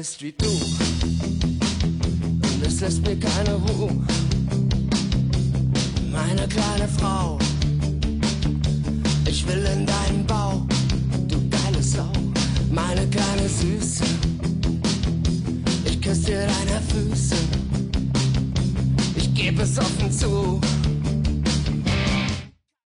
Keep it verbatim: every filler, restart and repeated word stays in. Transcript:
bist wie du. Und es lässt mir keine Ruhe. Meine kleine Frau, ich will in deinen Bauch, du geile Sau, meine kleine Süße. Ich küsse dir deine Füße, ich geb es offen zu.